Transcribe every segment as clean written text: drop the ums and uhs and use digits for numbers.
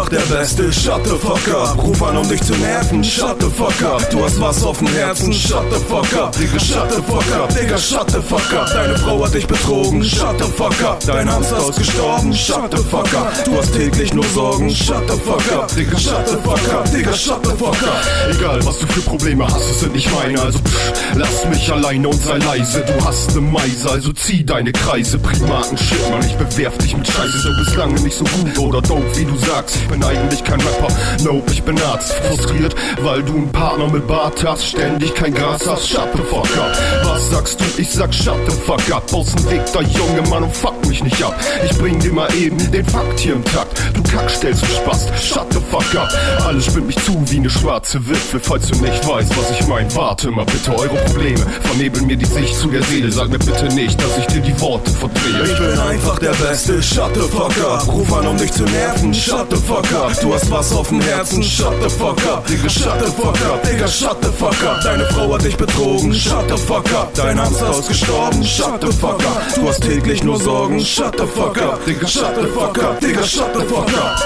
der Beste, shut the fuck up. Ruf an, um dich zu nerven, shut the fuck up. Du hast was auf dem Herzen, shut the fuck up. Digga, shut the fuck up, Digga, shut the fuck up. Deine Frau hat dich betrogen, shut the fuck up. Dein Hamster ist gestorben, shut the fuck up. Du hast täglich nur Sorgen, shut the fuck up. Digga, shut the fuck up, Digga, shut the fuck up. Egal, was du für Probleme hast, es sind nicht meine, also lass mich alleine und sei leise. Du hast ne Meise, also zieh deine Kreise. Primaten-Shit, Mann, ich bewerf dich mit Scheiße. Du bist lange nicht so gut oder dope, wie du sagst. Ich bin eigentlich kein Rapper, nope, ich bin Arzt. Frustriert, weil du einen Partner mit Bart hast, ständig kein Gras hast, shut the fuck up. Was sagst du? Ich sag shut the fuck up. Aus dem Weg, da Junge, Mann, und fuck mich nicht ab. Ich bring dir mal eben den Fakt hier im Takt. Du Kackstellst und Spast, shut the fuck up. Alles spinnt mich zu wie ne schwarze Witwe. Falls du nicht weißt, was ich mein, warte mal bitte. Eure Probleme vernebeln mir die Sicht zu der Seele. Sag mir bitte nicht, dass ich dir die Worte verdrehe. Ich bin einfach der Beste, shut the fuck up. Ruf an, um dich zu nerven, shut the fuck up. Du hast was auf dem Herzen, shut the fuck up. Digga, shut the fuck up, Digga, shut the fuck up. Deine Frau hat dich betrogen, shut the fuck up. Dein Hamster ist gestorben, shut the fuck up. Du hast täglich nur Sorgen, shut the fuck up. Digga, shut the fuck up, Digga, shut the fuck up.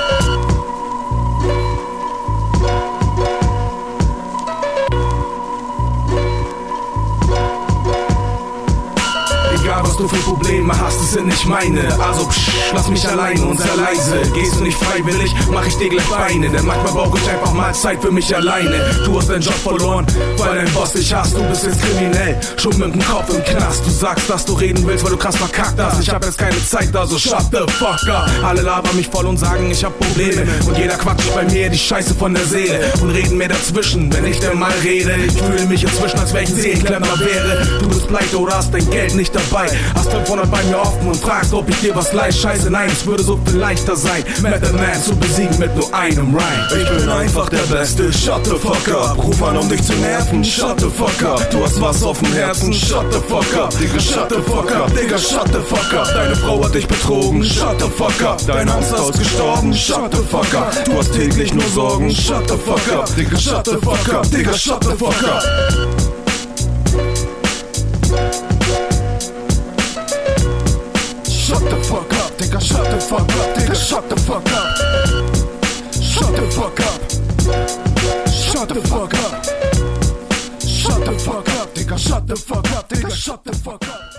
Egal was du für Probleme hast, es sind nicht meine. Also lass mich alleine und sei leise. Gehst du nicht freiwillig, mach ich dir gleich Beine. Denn manchmal brauch ich einfach mal Zeit für mich alleine. Du hast deinen Job verloren, weil dein Boss dich hasst. Du bist jetzt kriminell, schon mit dem Kopf im Knast. Du sagst, dass du reden willst, weil du krass verkackt hast. Ich hab jetzt keine Zeit, also shut the fuck up. Alle labern mich voll und sagen, ich hab Probleme. Und jeder quatscht bei mir die Scheiße von der Seele und reden mir dazwischen, wenn ich denn mal rede. Ich fühle mich inzwischen, als wenn ich ein Seelenklemmer wäre. Du bist pleite oder hast dein Geld nicht dabei. Hast 500 bei mir offen und fragst, ob ich dir was leih. Scheiße, nein, es würde so viel leichter sein, Method Man zu besiegen mit nur einem Rhyme. Ich bin einfach der Beste, shut the fuck up. Ruf an, um dich zu nerven, shut the fuck up. Du hast was auf dem Herzen, shut the fuck up. Digga, shut the fuck up, Digga, shut the fuck up. Deine Frau hat dich betrogen, shut the fuck up. Dein Hamster ist gestorben, shut the fuck up. Du hast täglich nur Sorgen, shut the fuck up. Digga, shut the fuck up, Digga, shut the fuck up. Shut the fuck up, Digga, shut the fuck up, Digga, shut the fuck up. Shut the fuck up. Shut the fuck up. Shut the fuck up, Digga, shut the fuck up, Digga, shut the fuck up.